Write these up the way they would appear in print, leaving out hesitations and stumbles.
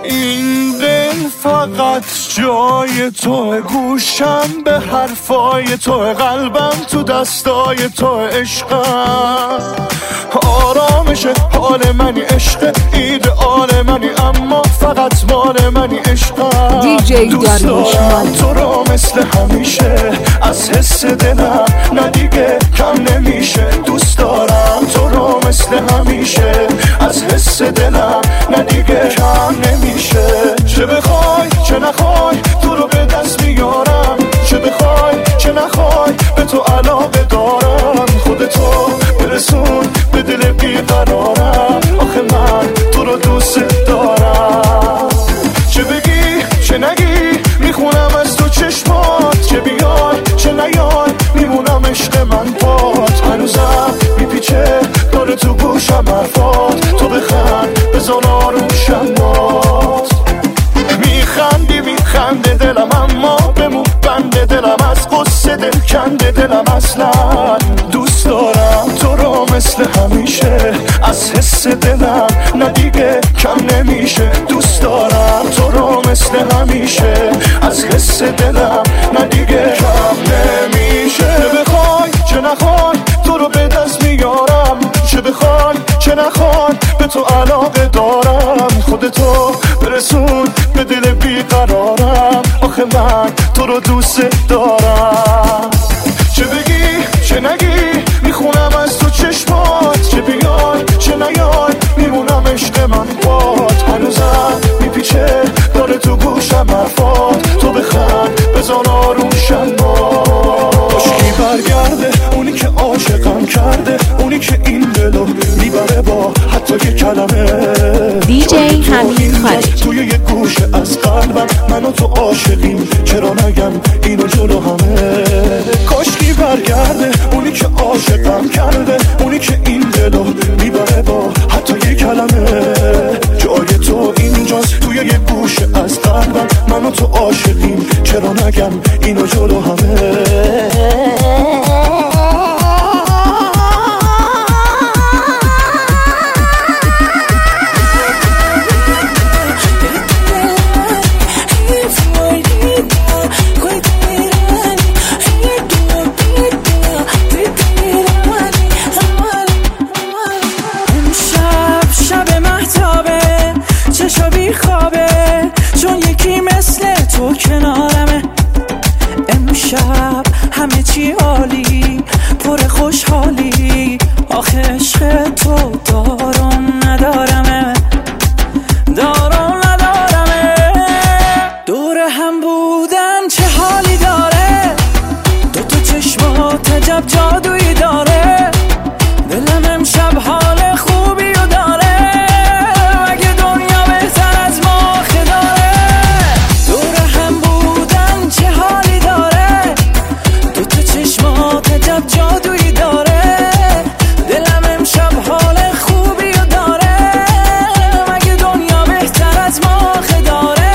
این دل فقط جای تو، گوشم به حرفای تو، قلبم تو دستای تو، عشقم آرامش حال منی، عشق ایدئال منی، اما فقط مال منی، عشقم دوست دارم تو رو مثل همیشه، از حس دلم نه دیگه کم نمیشه، دوست دارم تو رو مثل همیشه، از حس دلم نه دیگه کم نمیشه. چه بخوای چه نخوای تو رو به دست میارم، چه بخوای چه نخوای به تو علاقه دارم، خودتو برسون به دل بیقرارم، آخه من تو رو دوست دارم. چه بگی چه نگی میخونم از تو چشمات، چه بیای چه نیای میمونم عشق من بات، هنوزم میپیچه داره تو گوشم حرفات، تو بخند بزن آروشم بات. میخنده دلم اما بمون بنده دلم، از قصه دل کنده دلم، اصلا دوست دارم تو رو مثل همیشه، از حس دلم نه دیگه کم نمیشه، دوست دارم تو رو مثل همیشه، از حس دلم نه دیگه کم نمیشه. چه بخوای چه نخوای تو رو به دست میارم، چه بخوای چه نخوای به تو علاقه دارم، خودتو برسون به دل بیقرارم، آخه من تو رو دوست دارم. چه بگی چه نگی میخونم از تو چشمات، چه بیای چه نیای میمونم عشق من بات، هنوزم میپیچه داره تو گوشم حرفات، تو بخند بزن آروشم بات. عشقی برگرده اونی که عاشقم کرده، اونی که این دلو میبره با حتی یه کلمه، دیجی حمید خالد توی یه گوشه از قلبم، من و تو عاشقیم چرا نگم اینو جلو همه. کاشکی برگرده اونی که عاشقم کرده، اونی که این دلو میبره با حتی یه کلمه، جای تو اینجاست توی یه گوشه از قلبم، من و تو عاشقیم چرا نگم اینو جلو همه. کنارمه امشب همه چی عالی، پر خوشحالی، آخه عشق تو دارم ندارمه، دارم ندارمه. دور هم بودن چه حالی داره، دو تا چشمات عجب جادویی داره، دلم امشب حال خوبی رو داره، مگه دنیا بهتر از ما داره. دور هم بودن چه حالی داره، دو تا چشمات عجب جادویی داره، دلم امشب حال خوبی رو داره، مگه دنیا بهتر از ما داره.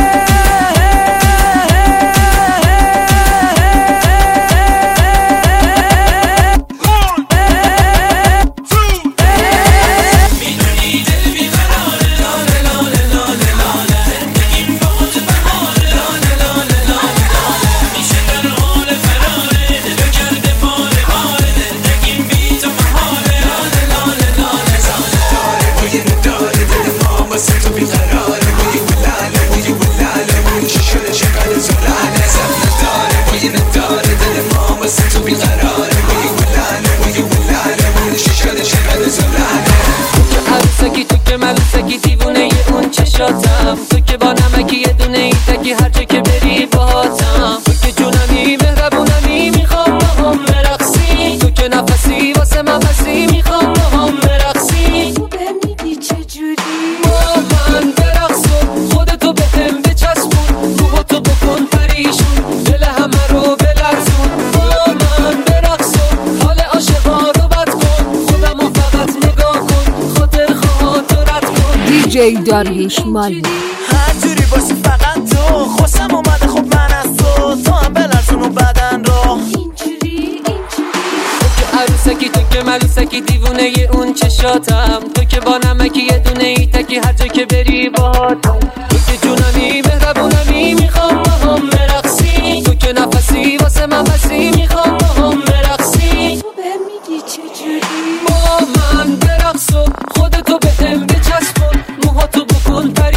تو که با نمکی یه دونه ای تکی هر جا که بری باهاتم، تو که جونمی مهربونمی میخوام با هم برقصی، تو که نفسی واسه من بسی میخوام با هم برقصی، تو بمیدی چجوری با من برقص و خودتو به هم بچسبون، روحتو بکن پریشون، دل همه رو بلرزون، با من برقص و حال عاشقا رو بد کن، خودمو فقط نگاه کن، خاطر خاطرت کن. دیجی داریوش مالی هر جوری باشی فقط تو، خوشم اومده خب من از تو هم بلرزون و بدن رو اینجوری تو که عروسکی، تو که ملوسکی، دیوونه ی اون چشاتم، تو که با نمکی یه دونه ای تکی هر جا که بری باهاتم، تو که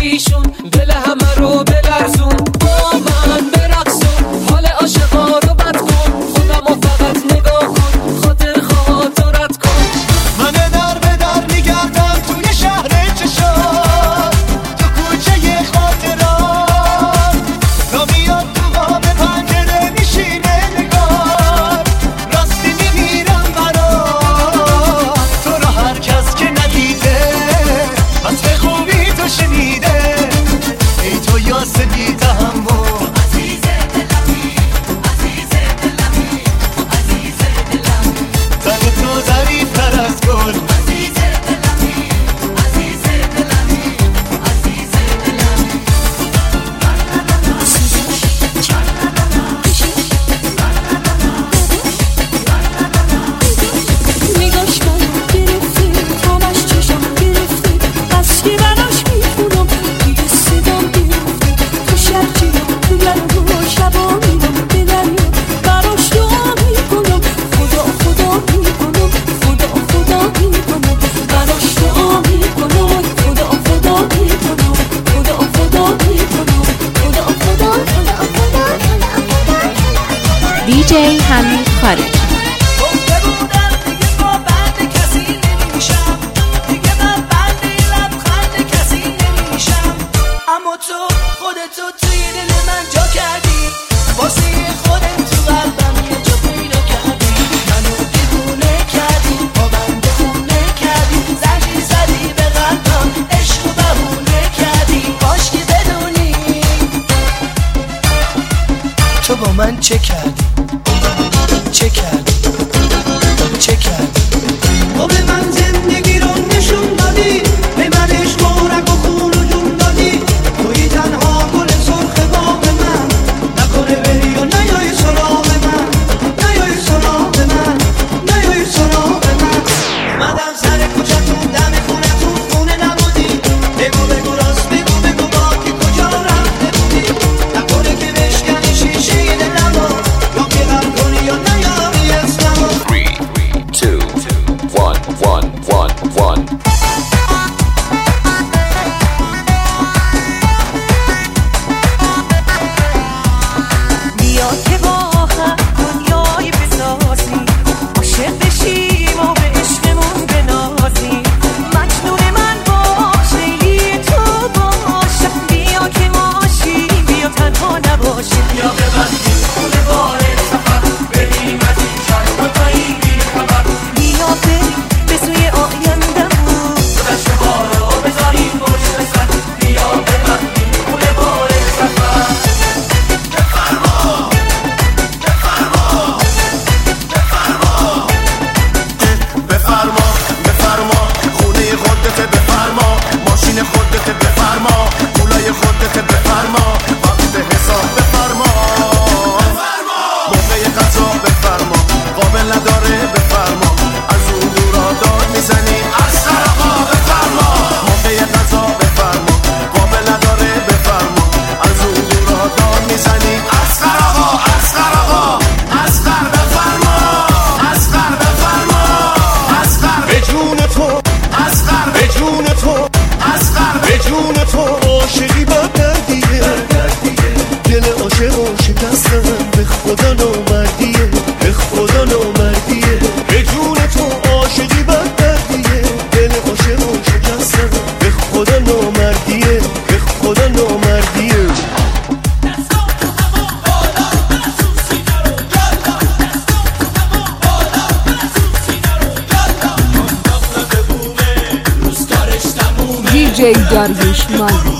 ایشون دل همه رو بلرزون با من برقصون حال عاشقا رو بد کن خودمو فقط نگاه کن خاطر خاطرت کن من در به در میگردم توی شهر چشات تو کوچه خاطرات تا میاد تو قاب پنجره میشینه نگار راستی میمیرم برات تو رو هر کس که ندیده از به خوبی تو شنیده ای تو یاسدی تحمل عزیز دلمی عزیز دلمی عزیز دلمی تن تو ظریفتر از گل عزیز دلمی عزیز دلمی عزیز دلمی نگاش منو گرفته همش چشم گرفته بس که براش میخونم دیگه صدام گرفته تو شرجیام تو گرم و شبا میرم به دریا براش دعا میکنم خدا خدا میکنم خدا خدا میکنم براش دعا میکنم خدا خدا میکنم خدا خدا میکنم خدا خدا دیجی حمید خارجی. گفته بودم دیگه با بند کسی نمیشم دیگه من بند لبخند کسی نمیشم اما تو خودتو توی دل من جا کردی واسه خودت تو قلبم یه جا پیدا کردی منو دیوونه کردی با بند خونه کردی زنجیر زدی به قلبم عشق و بهونه کردی باش که بدونی تو با من چه کردی چه کردی چه کردی تو به من زندگی رو نشون دادی به من عشق و رگ و خون و جون دادی توی تنها گل سرخ باغ من نکنه بری و نیای سراغ من نیای سراغ من نیای سراغ من اومدم سر کوچه‌تون دم خونه‌تون خونه نبودی بگو بگو راست بگو بگو با که کجا رفته بودی نکنه که بشکنی شیشه دلمو یا که غم کنی یا نیاری اسممو 3, 2, 1, 1, 1, 1. بیا که با هم دنیای بسازیم عاشق بشیم و به عشقمون بنازیم مجنون من باش لیلی تو باشم بیا که ماشیم بیا تنها نباشیم بیا ببندیم خونه بار سفر بریم از این شهر و تا این بی‌خبر بیا بریم به سوی آینده‌مون دشت بارا بذاریم پشت سر بیا ببندیم خونه بار سفر بفرما بفرما خونه خودت بفرما ماشین خودت بفرما پولای خودت بفرما وقت حساب بفرما موقع غذا بفرما قابل نداره بفرما از اون دورا داد میزنی از سرقا بفرما موقع غذا بفرما قابل نداره بفرما از اون دورا داد میزنی از سرقا از سرقا از سر بفرما از سر بفرما به جون تو اصغر به جون تو اصغر به جون تو عاشقی با دردیه دل عاشق و شکستم به خدا نامردیه به خدا نامردیه به جون تو عاشقی با دردیه دل عاشق و شکستم به خدا نامردیه به خدا نامردیه دیجی داریوش مالی.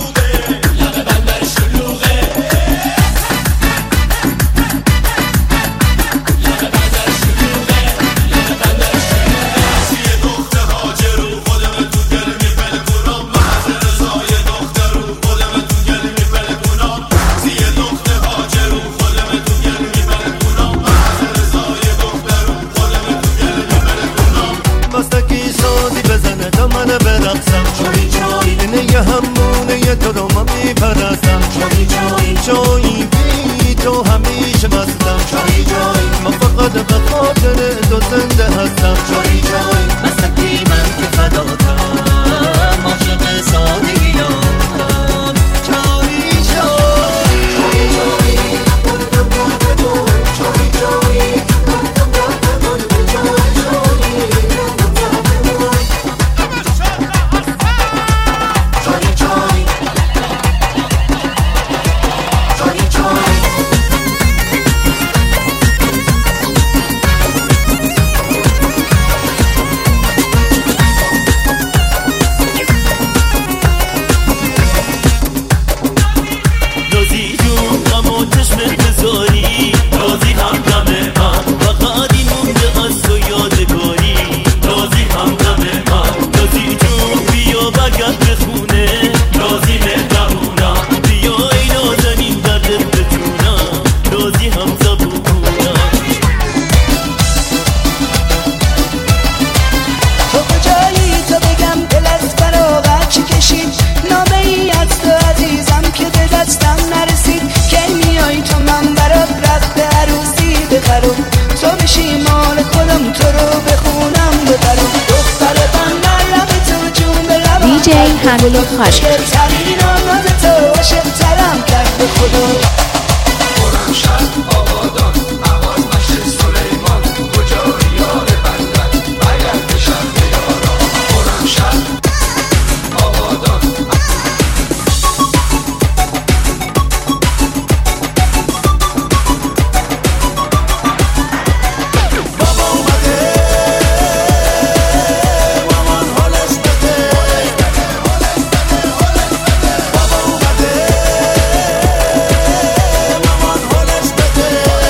مستکی سازی بزنه تا من برقصم چایی چایی اینه همونه تو رو من میپرستم چایی چایی چایی بی تو همیشه مستم چایی چایی من فقط به خاطر تو زنده هستم چایی چایی مستکی من که فداتم عاشق سادگی دارم بلبل خارج. عاشق‌ترین آنات تو عاشق‌ترم کرد به خدا. خرمشهر آبادان احواز مشت سلیمان کجایی یار بندر برگرد به شهر یاران. خرمشهر آبادان بابا اومده مامان حالش بده. بابا اومده مامان حالش بده.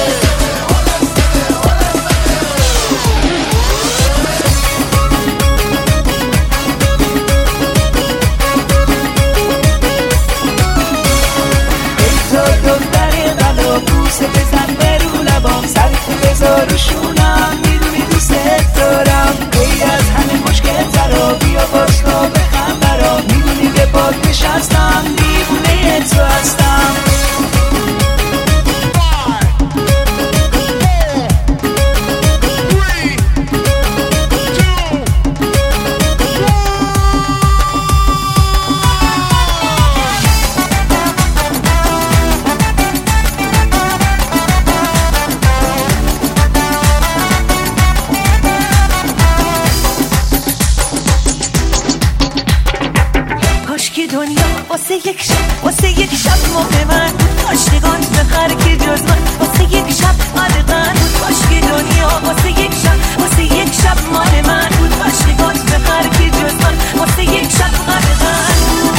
ای تو دختر قلا بوسه بزن به رو لبام، سرتو بذار رو شونم، میدونی دوست دارم. ای از همه مشکل ترا بیا باشنا بخند برا، میدونی به پاک نشستم دیوونه تو هستم. کاشکی دنیا واسه یک شب ماه من بود، کاشتگان بخر که جز من واسه یک شب قدغن بود. کاشکی دنیا واسه یک شب ماه من بود، کاشتگان بخر که جز من واسه یک شب قدغن بود.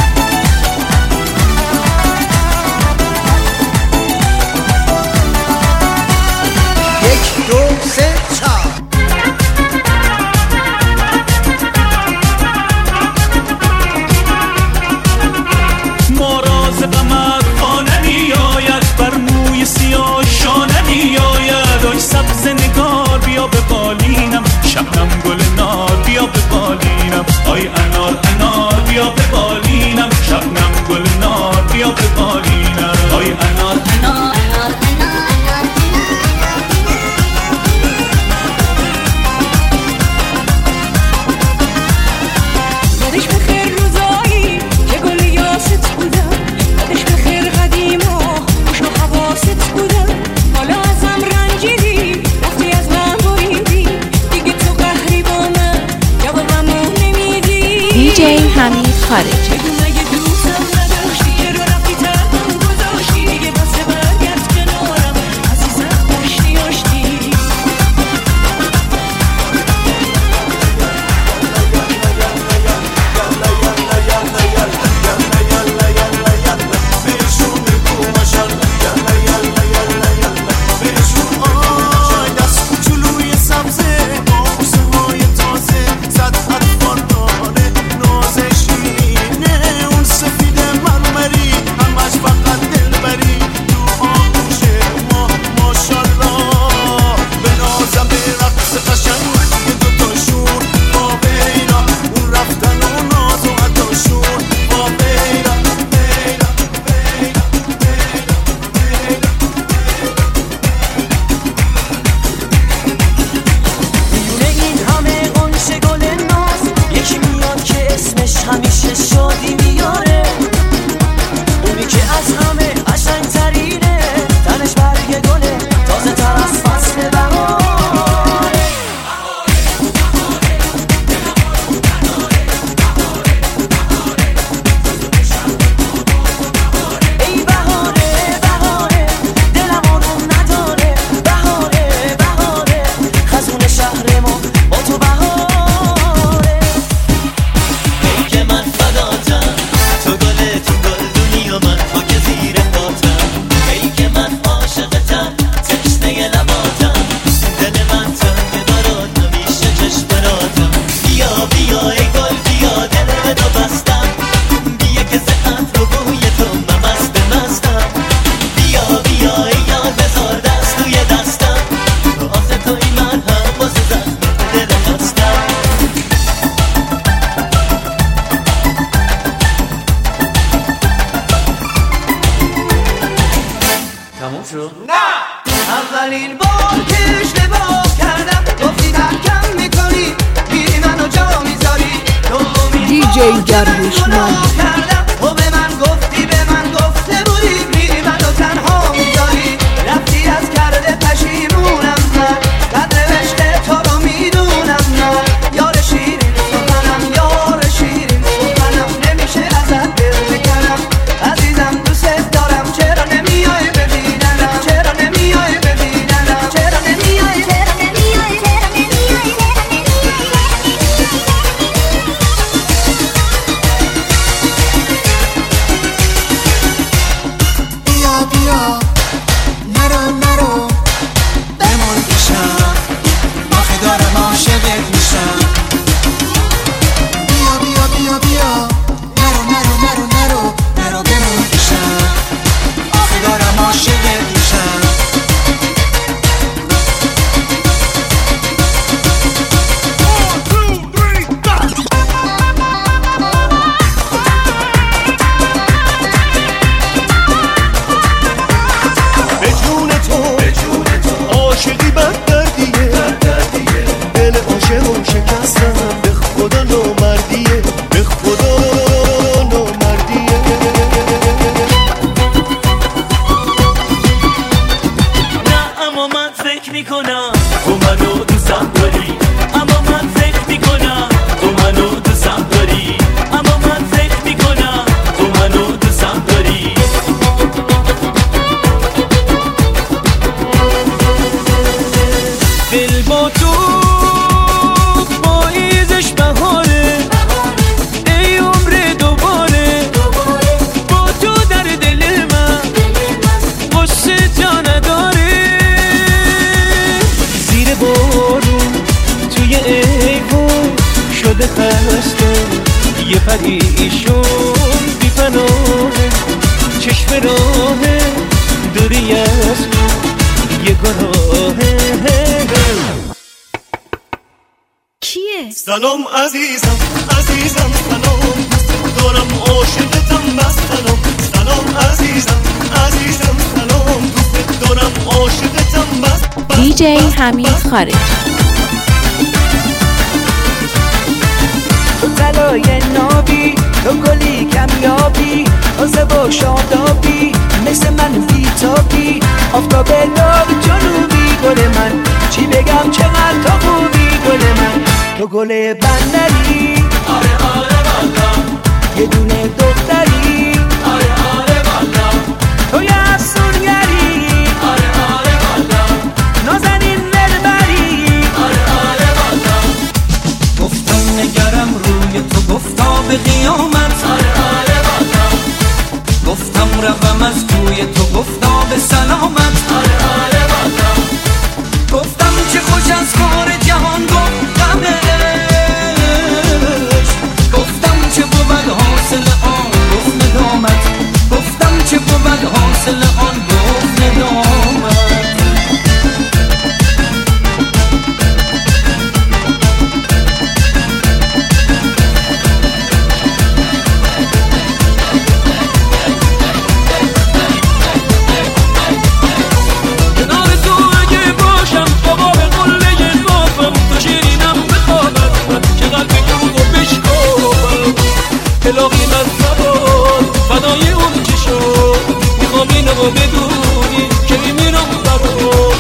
یک دو سه چهار ما راز غمت پا نمی آید، بر موی سیاه شا نمی آید. آی سبز نگار بیا به بالینم، شبنم گل نار بیا به بالینم. آی انار انار بیا به بالینم، شبنم گل نار بیا به بالینم. آی انار انار یادش بخیر روزایی که گل یاست بودم، یادش بخیر قدیما خوش و حواست بودم. حالا ازم رنجیدی رفتی از من بریدی، دیگه تو قهری با من جوابمو نمیدی. دیجی حمید خارج. بگو مگه دوستم نداشتی که رو رفتی تنها گذاشتی، دیگه واسه برگرد کنارم عزیزم داشتی آشتی. جلوی سبزه آبسه های تازه صد اطفال داره ناز شیرینه. اون سفید مرمری همش فقط دلبری تو آغوش ما ماشالله. به نازم به رقص قشنگ یه دوتاشون با بیرا، اون رفتن و ناز و عداشون با بیرا بیرا بیرا میونه این همه قنش گل ناز یکی میاد که اسمش همیشه شادی میاره. اونی که از همه قشنگ‌ترینه، تنش برگ گله تازه تر از فصل بهاره. ای بهاره بهاره دلم آروم نداره، بهاره بهاره خزون شهر ما با تو بهاره. ای که من فداتم تو گل دونی و من خاک زیر پاتم. ای که من عاشقتم تشنه لباتم، دل من تنگ برات همیشه چشم براتم. بیا بیا ای گل بیا دل تو بستم، بیا که زهت رو بوی تو من مست مستم. بیا بیا ای یار بذار دست توی دستم، آخه تو این من هم واسه زخم دل خستم. تموم شد؟ اولین بار که اشتباه کردم گفتی ترکم میکنی، میری منو جا میذاری. دومین دیجی درویش مال و به من گفتی به من گفته بودی میری منو تنها میذاری رفتی از کرده پشیمونم من قدر عشق تو رو میدونم من یار شیرین سخنم یار شیرین سخنم نمیشه ازت دل بکنم عزیزم دوست دارم چرا نمیای ببینم چرا نمیای ببینم چرا نمیای یه پریشون بی پناهه چشم راهه دوری از یه گناهه کیه؟ سلام عزیزم عزیزم سلام دارم عاشقتم بس سلام عزیزم عزیزم سلام دوست دارم عاشقتم بس دیجی حمید خارج تو طلای نابی تو گلی کمیابی تازه و شادابی مثل من بیتابی آفتاب داغ جنوبی گل من چی بگم چقدر تو خوبی گل من تو گل بندری آره آره والا یه دونه دختری آره آره والا تو یه افسونگری آره آره والا نازنین دلبری آره آره والا گفتم نگرم روی تو گفتا به قیامت آره آره والا گفتم روم از توی تو گفتا به سلامت آره آره والا گفتم چه خوش از کار جهان گفتمش گفتم چه بود حاصل آن گفت ندامت گفتم چه بود حاصل آن گفت ندامت کلاقی من نباد فدای اون چی شد میخوام اینو بدونی که میمیرم برات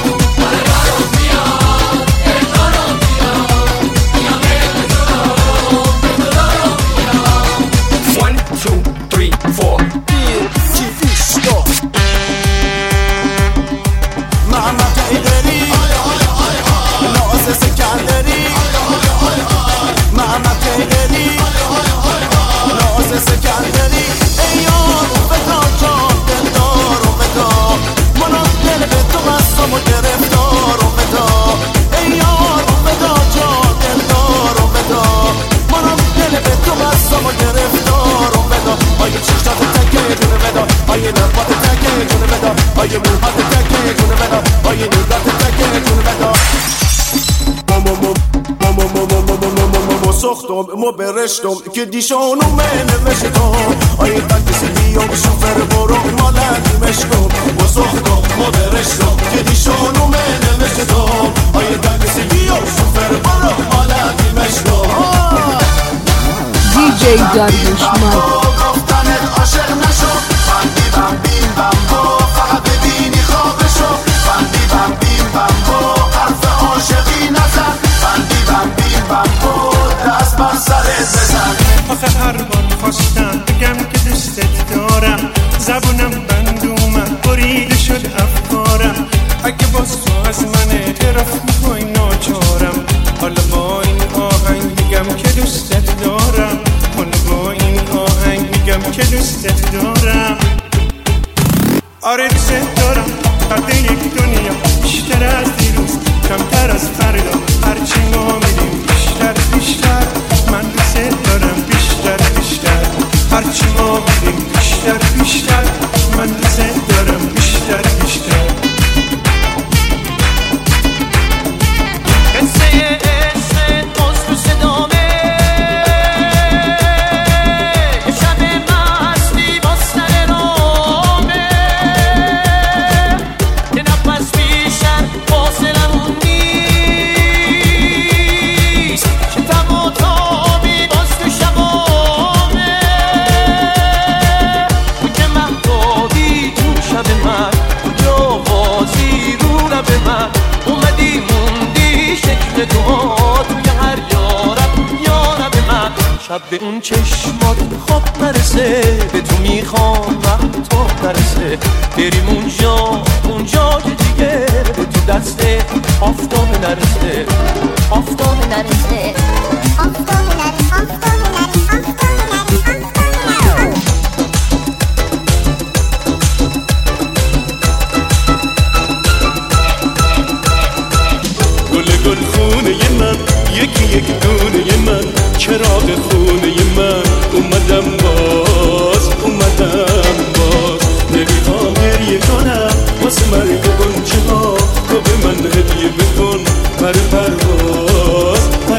ما برشتم که دیشانو من نوشتم آیه تاکسی بیام شوفر برو مالندی مشکم ما سختم ما برشتم که دیشانو من نوشتم آیه تاکسی بیام شوفر برو مالندی مشکم دیجی داریوش مایو. گفتنت عاشق نشو بندی بم بیم بم با فقط ببینی خوابشو بندی بم بیم بم با حرف عاشقی نزن بندی بم بیم بم با دست بر سرت بزن. آخه هر بار خواستم بگم که دوستت دارم زبونم بند اومد بریده شد افکارم اگه باز تو از من اعتراف میکنی ناچارم حالا با این آهنگ میگم که دوستت دارم حالا با این آهنگ میگم که دوستت دارم. آره دوستت دارم قد یک دنیا بیشتر از دیروز کمتر از فردا هرچی ما میریم بیشتر بیشتر من دوستت دارم بیشتر بیشتر هرچی ما میریم بیشتر بیشتر من دوستت دارم بیشتر بیشتر. قصه عشق مزد صدامه شب مستی بستر رامه که نفس بیشتر فاصلمون نیست شتم و تابی باز تو شبامه تو که محتابی تو شب من کجا بازی رو لب من اومدی موندی شکل توی هر یارب من شب به اون چشمات خواب نرسه به تو میخوام وقت تو نرسه بریم اونجا که دیگه به تو دست آفتاب نرسه آفتاب نرسه آفتاب نرسه گل خونه من یکی یک دونه من چراغ خونه من اومدم باز نمیخوام گریه کنم واسه مرگ گنچه ها تو به من هدیه بکن پر پرواز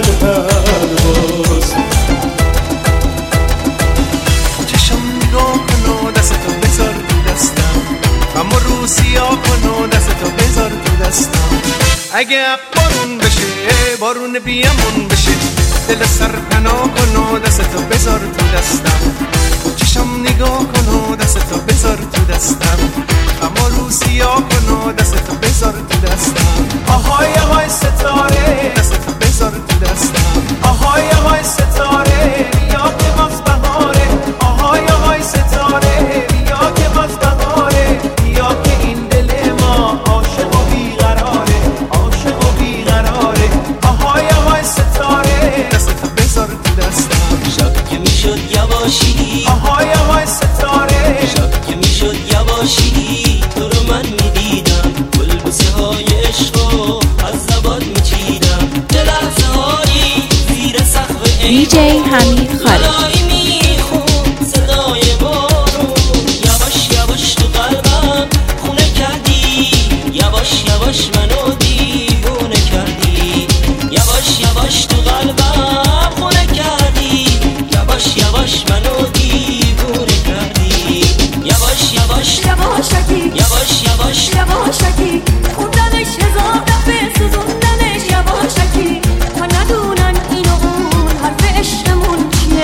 چشم نگاه کن و دستتو بذار تو دستم اما رو سیاه کن و دستتو بذار تو دستم اگه بارون بشه بارون بیامون بشه دل سر پناه کن و دستتو بذار تو دستم چشم نگاه کن و دستتو بذار تو دستم اما رو سیاه کن و دستتو بذار تو دستم آهای آهای ستاره دستتو بذار تو دستم آهای آهای ستاره بیا که باز بهاره آهای آهای ستاره بیا که باز بهاره بیا که این دل ما عاشق و بیقراره عاشق و بیقراره آهای آهای ستاره دستتو بذار تو دستم شب که میشد یواشی آهای آهای ستاره شب که میشد یواشی تو رو من میدیدم گلبوسه های عشقو از زبان میچیدم به لحظه هایی زیر سقف DJ حمید خالد. لالایی میخون صدای بارون یواش یواش تو قلبم خونه کردی یواش یواش منو دیوونه کردی یواش یواش تو قلبم خونه کردی یواش یواش منو دیوونه کردی یواش یواش یواشکی یواش یواش یواشکی خوندنش هزار دفعه سوزوندنش یواشکی تا ندونن این و اون حرف عشقمون چیه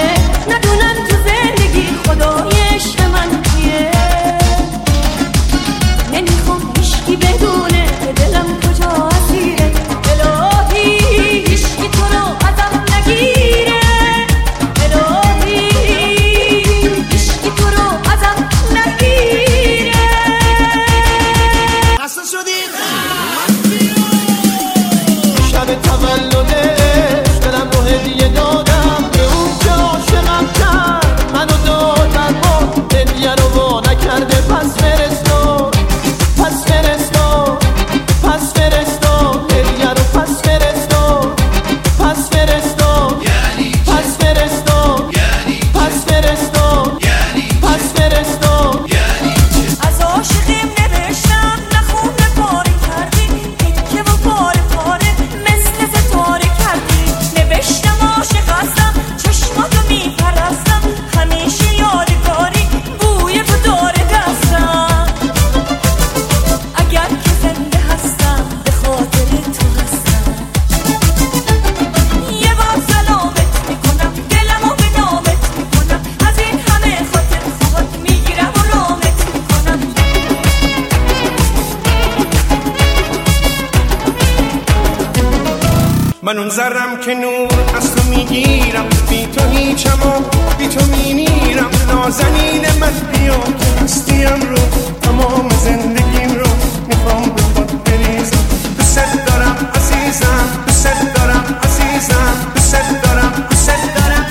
من اون ذرم که نور از تو میگیرم، بی تو هیچم و بی تو میمیرم. نازنین من بیا که هستیم رو، تمام زندگیم رو میخوام به خود بریزم. دوست دارم عزیزم، دوست دارم عزیزم، دوست دارم، دوست دارم.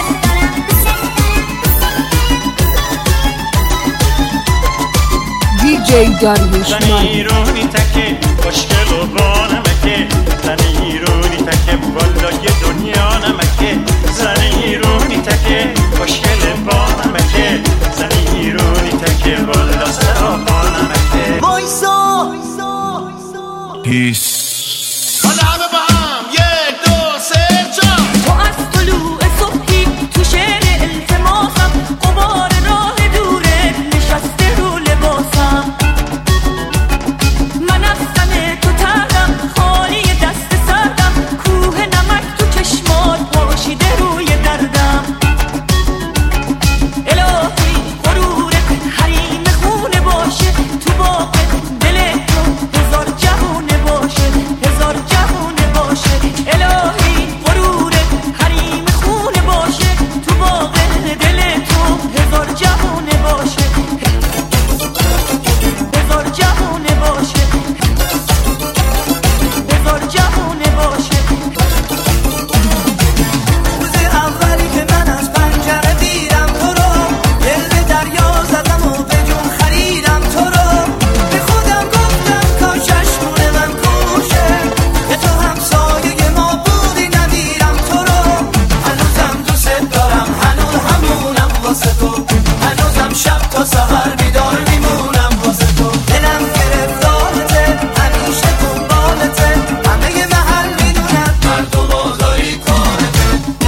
DJ داریوش زن ایرونی تکه خوشگل و با نمکه، زن ایرونی تکه بالای دنیا نمکه، زن ایرونی تکه خوشگل با نمکه، زن ایرونی تکه بالا سرا با نمکه. وایسا پیس حالا همه با هم 1 2 3 4. تو از طلوع صبحی تو شعر التماسم، غبار راه دوره نشسته رو لباسم. من از تن تو تردم، خالی دست سردم، کوه نمک تو چشمات پاشیده روی دردم. الهی غرورت حریم خونه باشه، تو باغ دل تو هزار جهونه باشه، هزار جهونه باشه. الهی غرورت حریم خونه باشه، تو باغ دل تو هزار جهونه باشه، هزار جهونه باشه، هزار جهونه باشه. روز اولی که من از پنجره دیدم تو رو، دل به دریا زدم و به جون خریدم تو رو. به خودم گفتم کاشش خونه من کوشه، که تو همسایه ما بودی ندیدم تو رو. هنوزم دوست دارم، هنوز همونم واسه تو، هنوزم شب تا سحر بیدار میمونم واسه تو. دلم گرفتارته، همیشه دنبالته، همه محل میدونم مرد و بازاری کارته،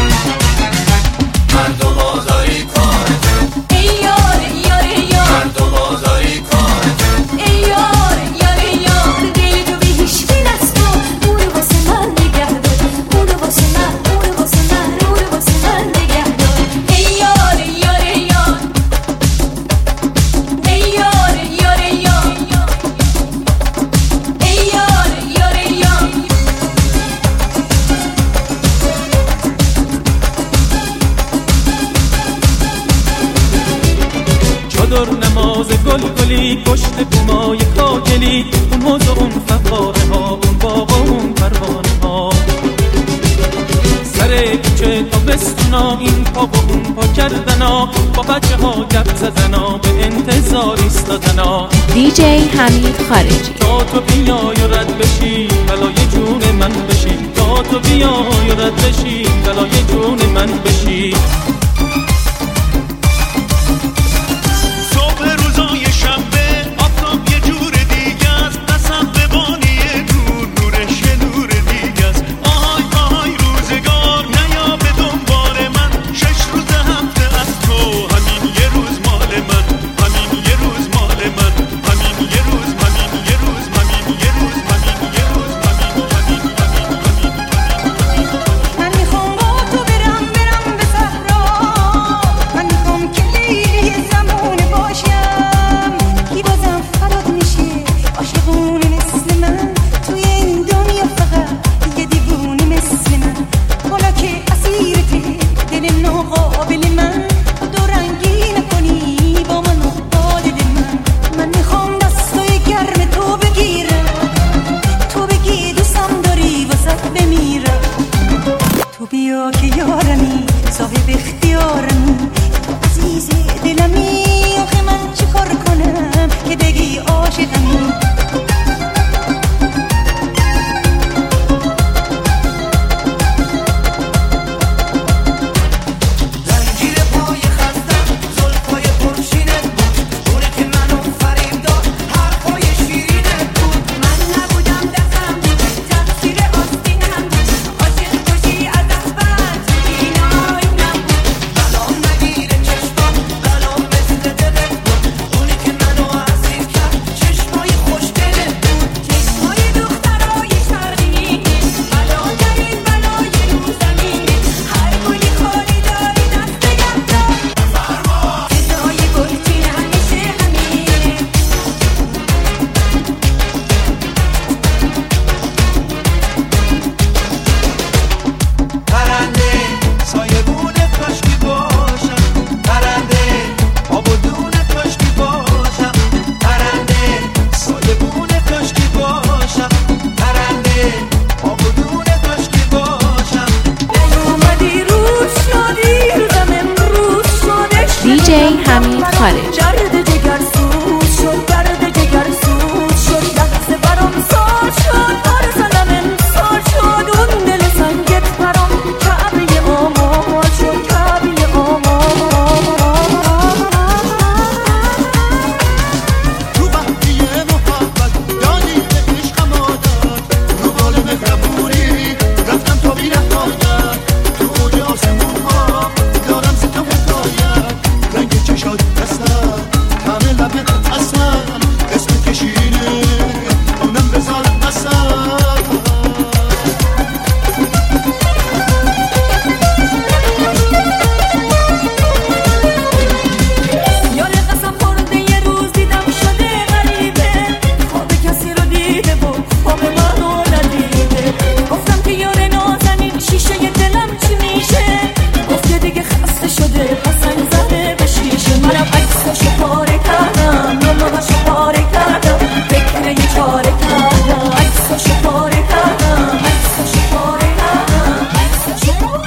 مرد و بازاری کارته، ای یار یار یار، مرد و بازاری کارته. ای یار یار یار، دل تو به هیچ دل از تو، اونو واسه من نگه دار، اونو واسه من، اونو واسه من، اونو واسه من نگه دار. ای یار یار یار، ای یار یار یار، ای یار یار یار. چادر نماز گلگلی پشت بومای کاگلی، اون حوض و اون فواره ها، اون باغ و اون پروانه ها، سر کوچه تا بستونا، این پا و اون پا کردنا، با بچه ها گپ زدنا، به انتظار ایستادنا. DJ حمید خارجی. تا تو بیای و رد بشی بلای جون من بشی، تا تو بیای و رد بشی بلای جون من بشی. صبح روزای شنبه آفتاب یه جور دیگه است، قسم به بانی دور نورش یه نور دیگه است. آهای آهای روزگار نیا به دنبال من، 6 روز هفته از تو همین یه روز مال من، همین یه روز مال من، همین یه روز، همین یه روز، همین یه روز، همین یه روز، همین من میخوام با تو برم به صحرا، خارجی. درد جگر سوز شد، درد جگر سوز شد، لحظه برام سال شد، بار زنم امسال شد، اون دل سنگت برام کعبه آمال شد، کعبه آمال. رو وقتی محبت دانی به عشقم عادت، رو بال مهربونی رفتم تا بی نهایت، تو اوج آسمون ها دارم ز تو حکایت، رنگ چشات دستم همه لبت هستم، اسم کشیده اونم بذار قسم. یار قسم خورده یه روز دیدم شده غریبه، خواب کسی رو دیده و خواب منو ندیده، گفتم که یار نازنین شیشه دلم چی میشه، گفت که دیگه خسته شده پسنگ زده به شیشه، منم عکساشو پاره کردم نامه‌هاشو پاره کردم، فکر یه چاره کردم، عکساشو پاره کردم، عکساشو پاره کردم، عکساشو پاره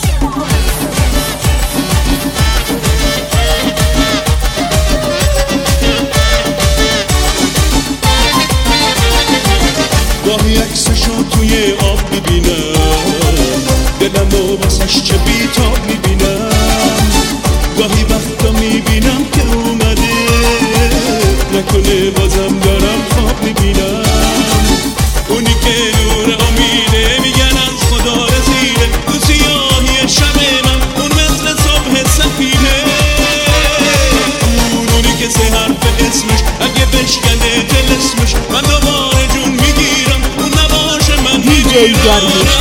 گاهی عکسشو توی آب میبینم، دلمو واسش چه بیتاب میبینم، گاهی وقتا میبینم که اومده، نکنه بازم دارم خواب میبینم، اونی که نور امیده میگن از خدا رسیده، تو سیاهی شب من اون مثل صبح سفیده، اونی که سه حرف اسمش اگه بشکنه دل اسمش من دوباره جون میگیرم، اون نباشه من دیجی داریوش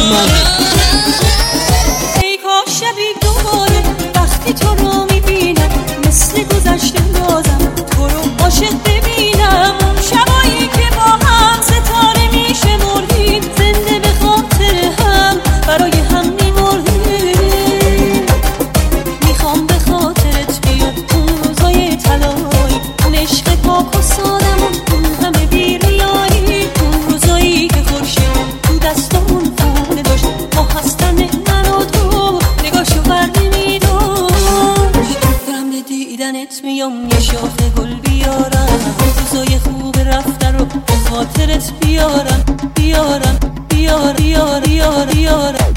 ای کاش شبی دوباره وقتی تو رو میبینم، مثل گذشته بازم تو رو عاشق ببینم، اون شبایی که با هم ستاره میشه مردیم، زنده به خاطر هم برای هم میمردیم، میخوام به خاطرت بیاد اون روزای طلایی، اون عشق پاک و سادمون، اون همه بی‌ریایی، اون روزایی که خورشید تو دستمون خونه داشت، ما هستن من و تو نگاهشو بر نمیداشت، دارم به دیدنت میام یه شاخه گل بیارم، روزای خوب رفته رو به خاطرت بیارم، بیارم بیار بیار بیار بیارم.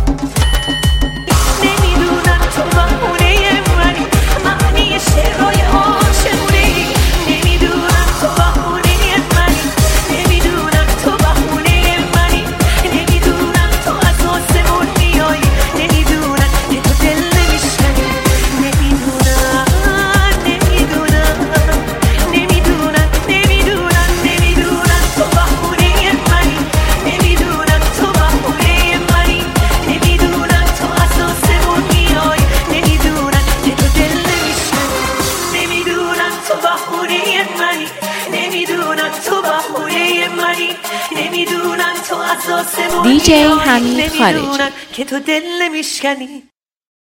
نمیدونم تو بهونه منی، معنی شعرهای عاشقونی، نمیدونم تو بهونه منی، نمیدونم تو بهونه منی، نمیدونم تو از آسمون میایی، نمیدونم که تو دل نمیشکنی، نمیدونم نمیدونم نمیدونم نمیدونم نمیدونم تو بهونه منی، نمیدونم تو بهونه منی، نمیدونم تو از آسمون میایی، نمیدونم که تو دل نمیشکنی، نمیدونم تو بهونه منی، نمیدونم تو بهونه منی، نمیدونم تو از آسمون دیجی میایی، حمید خارجی. نمیدونم که تو دل نمیشکنی.